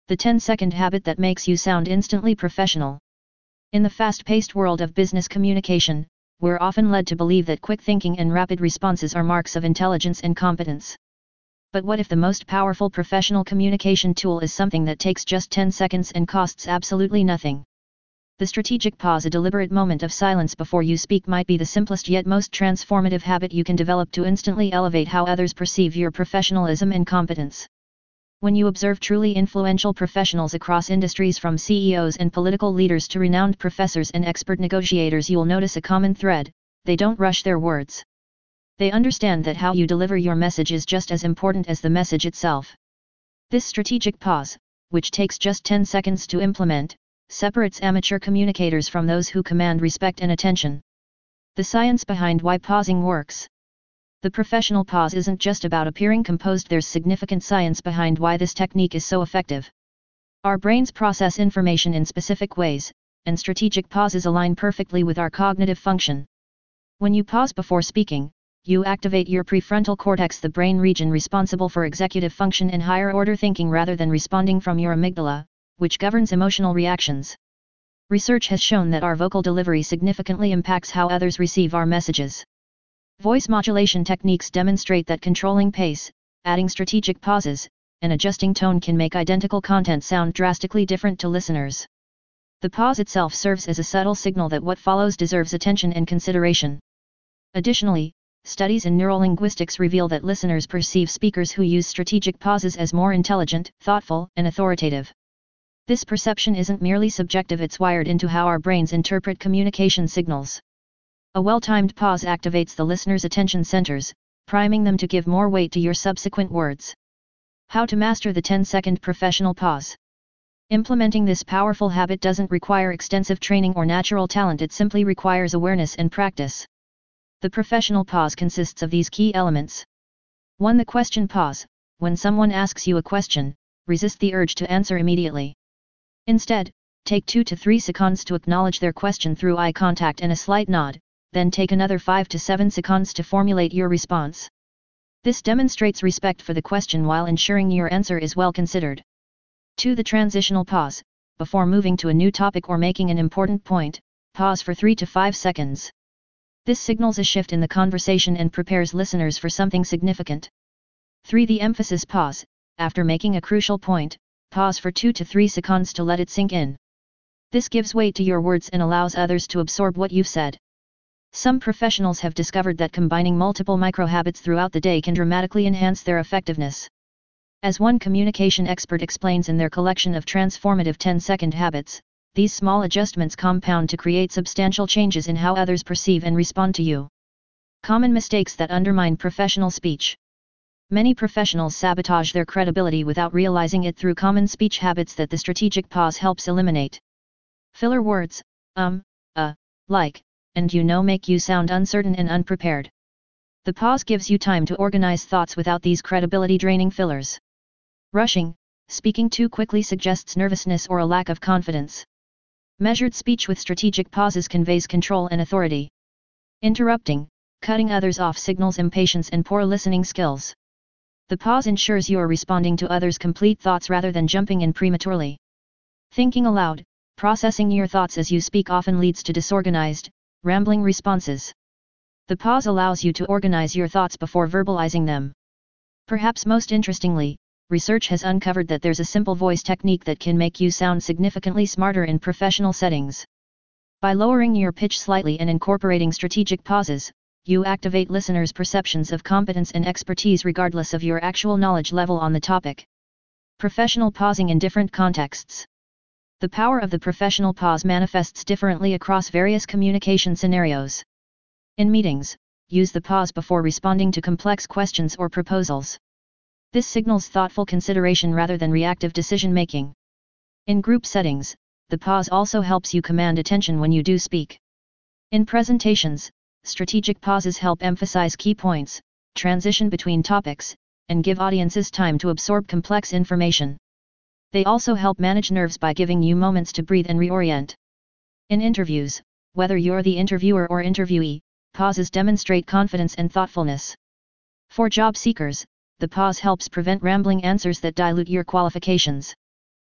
The 10-second habit that makes you sound instantly professional. In the fast-paced world of business communication, we're often led to believe that quick thinking and rapid responses are marks of intelligence and competence. But what if the most powerful professional communication tool is something that takes just 10 seconds and costs absolutely nothing? The strategic pause, a deliberate moment of silence before you speak, might be the simplest yet most transformative habit you can develop to instantly elevate how others perceive your professionalism and competence. When you observe truly influential professionals across industries, from CEOs and political leaders to renowned professors and expert negotiators, you will notice a common thread: they don't rush their words. They understand that how you deliver your message is just as important as the message itself. This strategic pause, which takes just 10 seconds to implement, separates amateur communicators from those who command respect and attention. The science behind why pausing works. The professional pause isn't just about appearing composed, there's significant science behind why this technique is so effective. Our brains process information in specific ways, and strategic pauses align perfectly with our cognitive function. When you pause before speaking, you activate your prefrontal cortex, the brain region responsible for executive function and higher order thinking, rather than responding from your amygdala, which governs emotional reactions. Research has shown that our vocal delivery significantly impacts how others receive our messages. Voice modulation techniques demonstrate that controlling pace, adding strategic pauses, and adjusting tone can make identical content sound drastically different to listeners. The pause itself serves as a subtle signal that what follows deserves attention and consideration. Additionally, studies in neurolinguistics reveal that listeners perceive speakers who use strategic pauses as more intelligent, thoughtful, and authoritative. This perception isn't merely subjective, it's wired into how our brains interpret communication signals. A well-timed pause activates the listener's attention centers, priming them to give more weight to your subsequent words. How to master the 10-second professional pause. Implementing this powerful habit doesn't require extensive training or natural talent, it simply requires awareness and practice. The professional pause consists of these key elements. 1. The question pause. When someone asks you a question, resist the urge to answer immediately. Instead, take 2 to 3 seconds to acknowledge their question through eye contact and a slight nod, then take another 5 to 7 seconds to formulate your response. This demonstrates respect for the question while ensuring your answer is well considered. 2. The transitional pause. Before moving to a new topic or making an important point, pause for 3 to 5 seconds. This signals a shift in the conversation and prepares listeners for something significant. 3. The emphasis pause. After making a crucial point, pause for 2 to 3 seconds to let it sink in. This gives weight to your words and allows others to absorb what you've said. Some professionals have discovered that combining multiple micro-habits throughout the day can dramatically enhance their effectiveness. As one communication expert explains in their collection of transformative 10-second habits, these small adjustments compound to create substantial changes in how others perceive and respond to you. Common mistakes that undermine professional speech. Many professionals sabotage their credibility without realizing it through common speech habits that the strategic pause helps eliminate. Filler words, like, and make you sound uncertain and unprepared. The pause gives you time to organize thoughts without these credibility-draining fillers. Rushing, speaking too quickly suggests nervousness or a lack of confidence. Measured speech with strategic pauses conveys control and authority. Interrupting, cutting others off signals impatience and poor listening skills. The pause ensures you are responding to others' complete thoughts rather than jumping in prematurely. Thinking aloud, processing your thoughts as you speak often leads to disorganized, rambling responses. The pause allows you to organize your thoughts before verbalizing them. Perhaps most interestingly, research has uncovered that there's a simple voice technique that can make you sound significantly smarter in professional settings. By lowering your pitch slightly and incorporating strategic pauses, you activate listeners' perceptions of competence and expertise regardless of your actual knowledge level on the topic. Professional pausing in different contexts. The power of the professional pause manifests differently across various communication scenarios. In meetings, use the pause before responding to complex questions or proposals. This signals thoughtful consideration rather than reactive decision-making. In group settings, the pause also helps you command attention when you do speak. In presentations, strategic pauses help emphasize key points, transition between topics, and give audiences time to absorb complex information. They also help manage nerves by giving you moments to breathe and reorient. In interviews, whether you're the interviewer or interviewee, pauses demonstrate confidence and thoughtfulness. For job seekers, the pause helps prevent rambling answers that dilute your qualifications.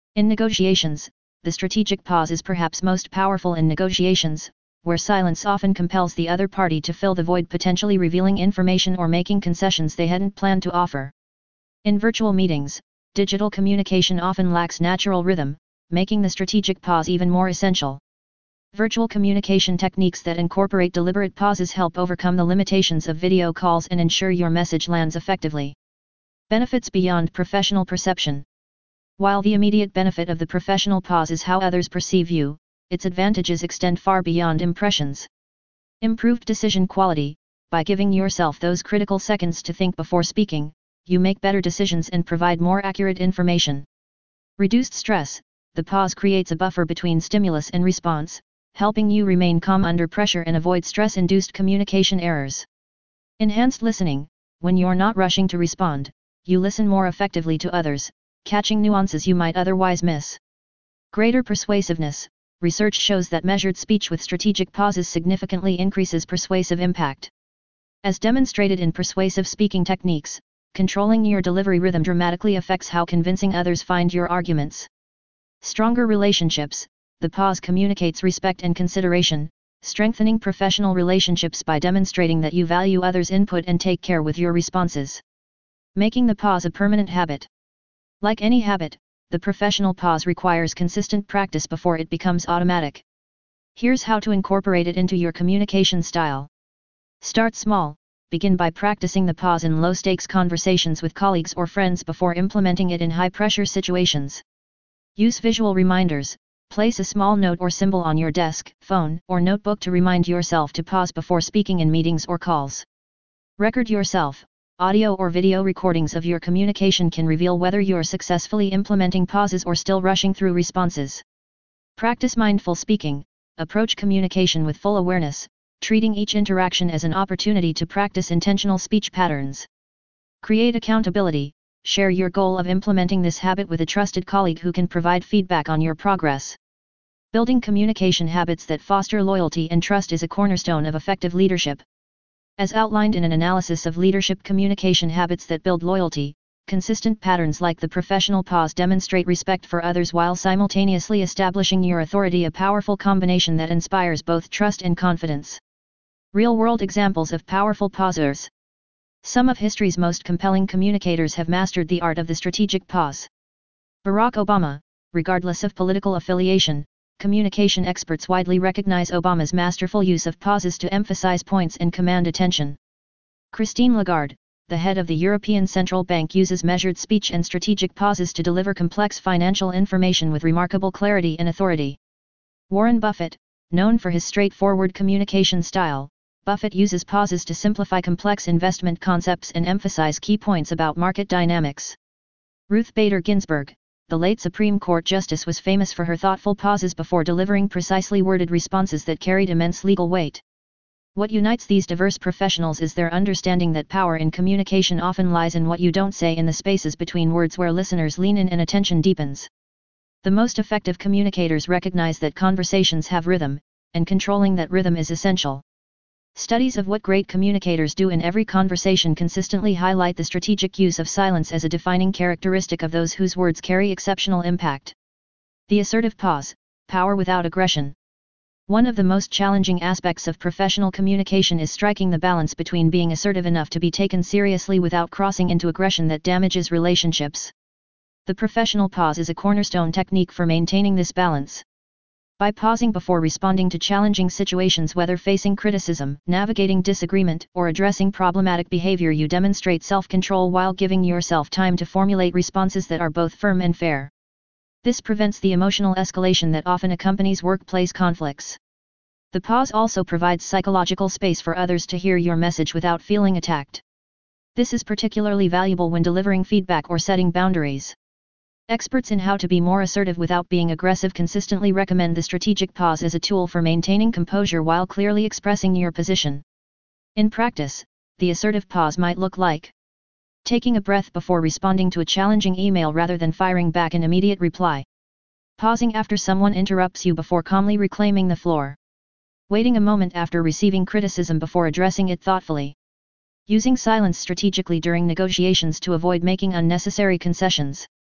In negotiations, the strategic pause is perhaps most powerful in negotiations, where silence often compels the other party to fill the void, potentially revealing information or making concessions they hadn't planned to offer. In virtual meetings, digital communication often lacks natural rhythm, making the strategic pause even more essential. Virtual communication techniques that incorporate deliberate pauses help overcome the limitations of video calls and ensure your message lands effectively. Benefits beyond professional perception. While the immediate benefit of the professional pause is how others perceive you, its advantages extend far beyond impressions. Improved decision quality. By giving yourself those critical seconds to think before speaking, you make better decisions and provide more accurate information. Reduced stress. The pause creates a buffer between stimulus and response, helping you remain calm under pressure and avoid stress-induced communication errors. Enhanced listening. When you're not rushing to respond, you listen more effectively to others, catching nuances you might otherwise miss. Greater persuasiveness. Research shows that measured speech with strategic pauses significantly increases persuasive impact. As demonstrated in persuasive speaking techniques, controlling your delivery rhythm dramatically affects how convincing others find your arguments. Stronger relationships. The pause communicates respect and consideration, strengthening professional relationships by demonstrating that you value others' input and take care with your responses. Making the pause a permanent habit. Like any habit, the professional pause requires consistent practice before it becomes automatic. Here's how to incorporate it into your communication style. Start small. Begin by practicing the pause in low-stakes conversations with colleagues or friends before implementing it in high-pressure situations. Use visual reminders. Place a small note or symbol on your desk, phone, or notebook to remind yourself to pause before speaking in meetings or calls. Record yourself. Audio or video recordings of your communication can reveal whether you're successfully implementing pauses or still rushing through responses. Practice mindful speaking. Approach communication with full awareness, treating each interaction as an opportunity to practice intentional speech patterns. Create accountability. Share your goal of implementing this habit with a trusted colleague who can provide feedback on your progress. Building communication habits that foster loyalty and trust is a cornerstone of effective leadership. As outlined in an analysis of leadership communication habits that build loyalty, consistent patterns like the professional pause demonstrate respect for others while simultaneously establishing your authority, a powerful combination that inspires both trust and confidence. Real-world examples of powerful pausers. Some of history's most compelling communicators have mastered the art of the strategic pause. Barack Obama. Regardless of political affiliation, communication experts widely recognize Obama's masterful use of pauses to emphasize points and command attention. Christine Lagarde, the head of the European Central Bank, uses measured speech and strategic pauses to deliver complex financial information with remarkable clarity and authority. Warren Buffett, known for his straightforward communication style, Buffett uses pauses to simplify complex investment concepts and emphasize key points about market dynamics. Ruth Bader Ginsburg, the late Supreme Court Justice, was famous for her thoughtful pauses before delivering precisely worded responses that carried immense legal weight. What unites these diverse professionals is their understanding that power in communication often lies in what you don't say, in the spaces between words where listeners lean in and attention deepens. The most effective communicators recognize that conversations have rhythm, and controlling that rhythm is essential. Studies of what great communicators do in every conversation consistently highlight the strategic use of silence as a defining characteristic of those whose words carry exceptional impact. The assertive pause, power without aggression. One of the most challenging aspects of professional communication is striking the balance between being assertive enough to be taken seriously without crossing into aggression that damages relationships. The professional pause is a cornerstone technique for maintaining this balance. By pausing before responding to challenging situations, whether facing criticism, navigating disagreement, or addressing problematic behavior, you demonstrate self-control while giving yourself time to formulate responses that are both firm and fair. This prevents the emotional escalation that often accompanies workplace conflicts. The pause also provides psychological space for others to hear your message without feeling attacked. This is particularly valuable when delivering feedback or setting boundaries. Experts in how to be more assertive without being aggressive consistently recommend the strategic pause as a tool for maintaining composure while clearly expressing your position. In practice, the assertive pause might look like taking a breath before responding to a challenging email rather than firing back an immediate reply. Pausing after someone interrupts you before calmly reclaiming the floor. Waiting a moment after receiving criticism before addressing it thoughtfully. Using silence strategically during negotiations to avoid making unnecessary concessions.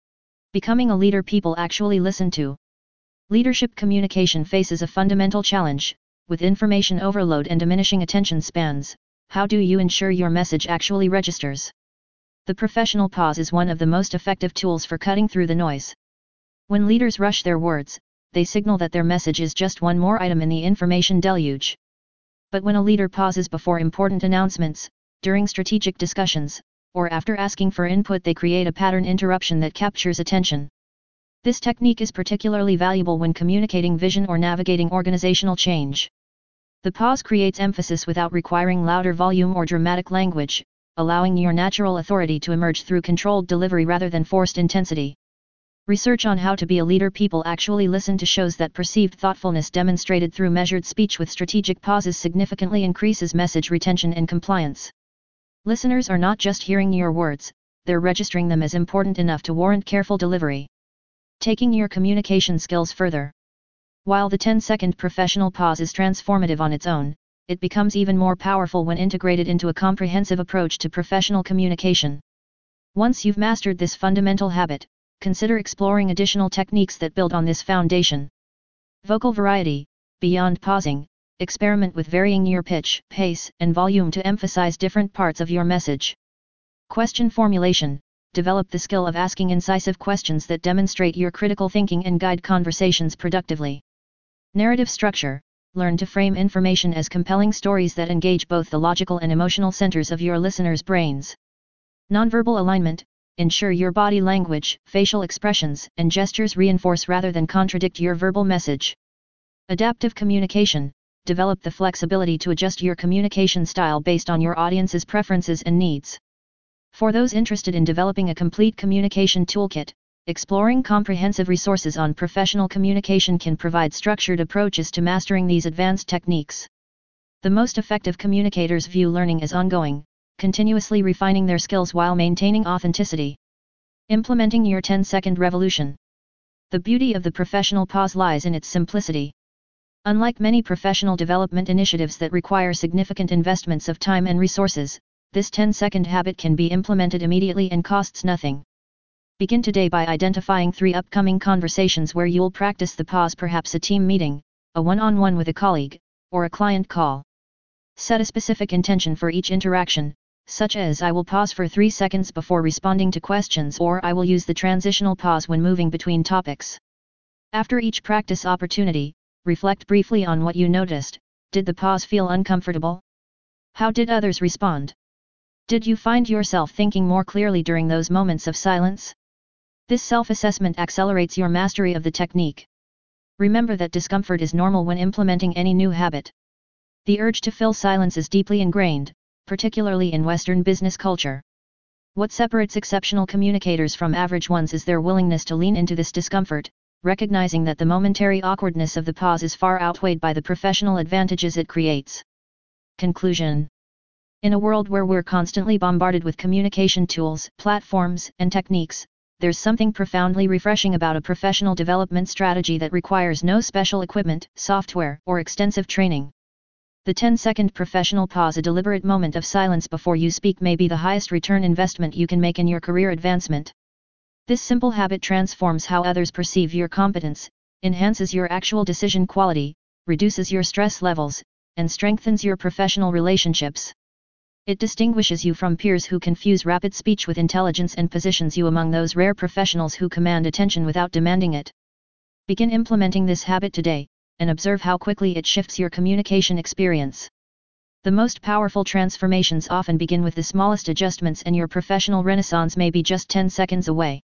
Becoming a leader people actually listen to. Leadership communication faces a fundamental challenge, with information overload and diminishing attention spans. How do you ensure your message actually registers? The professional pause is one of the most effective tools for cutting through the noise. When leaders rush their words, they signal that their message is just one more item in the information deluge. But when a leader pauses before important announcements, during strategic discussions, or after asking for input, they create a pattern interruption that captures attention. This technique is particularly valuable when communicating vision or navigating organizational change. The pause creates emphasis without requiring louder volume or dramatic language, allowing your natural authority to emerge through controlled delivery rather than forced intensity. Research on how to be a leader people actually listen to shows that perceived thoughtfulness demonstrated through measured speech with strategic pauses significantly increases message retention and compliance. Listeners are not just hearing your words, they're registering them as important enough to warrant careful delivery. Taking your communication skills further. While the 10-second professional pause is transformative on its own, it becomes even more powerful when integrated into a comprehensive approach to professional communication. Once you've mastered this fundamental habit, consider exploring additional techniques that build on this foundation. Vocal variety. Beyond pausing, experiment with varying your pitch, pace, and volume to emphasize different parts of your message. Question formulation. Develop the skill of asking incisive questions that demonstrate your critical thinking and guide conversations productively. Narrative structure. Learn to frame information as compelling stories that engage both the logical and emotional centers of your listeners' brains. Nonverbal alignment. Ensure your body language, facial expressions, and gestures reinforce rather than contradict your verbal message. Adaptive communication. Develop the flexibility to adjust your communication style based on your audience's preferences and needs. For those interested in developing a complete communication toolkit, exploring comprehensive resources on professional communication can provide structured approaches to mastering these advanced techniques. The most effective communicators view learning as ongoing, continuously refining their skills while maintaining authenticity. Implementing your 10-second revolution. The beauty of the professional pause lies in its simplicity. Unlike many professional development initiatives that require significant investments of time and resources, this 10-second habit can be implemented immediately and costs nothing. Begin today by identifying 3 upcoming conversations where you'll practice the pause, perhaps a team meeting, a one-on-one with a colleague, or a client call. Set a specific intention for each interaction, such as I will pause for 3 seconds before responding to questions, or I will use the transitional pause when moving between topics. After each practice opportunity, reflect briefly on what you noticed. Did the pause feel uncomfortable? How did others respond? Did you find yourself thinking more clearly during those moments of silence? This self-assessment accelerates your mastery of the technique. Remember that discomfort is normal when implementing any new habit. The urge to fill silence is deeply ingrained, particularly in Western business culture. What separates exceptional communicators from average ones is their willingness to lean into this discomfort, recognizing that the momentary awkwardness of the pause is far outweighed by the professional advantages it creates. Conclusion. In a world where we're constantly bombarded with communication tools, platforms, and techniques, there's something profoundly refreshing about a professional development strategy that requires no special equipment, software, or extensive training. The 10-second professional pause, a deliberate moment of silence before you speak, may be the highest return investment you can make in your career advancement. This simple habit transforms how others perceive your competence, enhances your actual decision quality, reduces your stress levels, and strengthens your professional relationships. It distinguishes you from peers who confuse rapid speech with intelligence and positions you among those rare professionals who command attention without demanding it. Begin implementing this habit today, and observe how quickly it shifts your communication experience. The most powerful transformations often begin with the smallest adjustments, and your professional renaissance may be just 10 seconds away.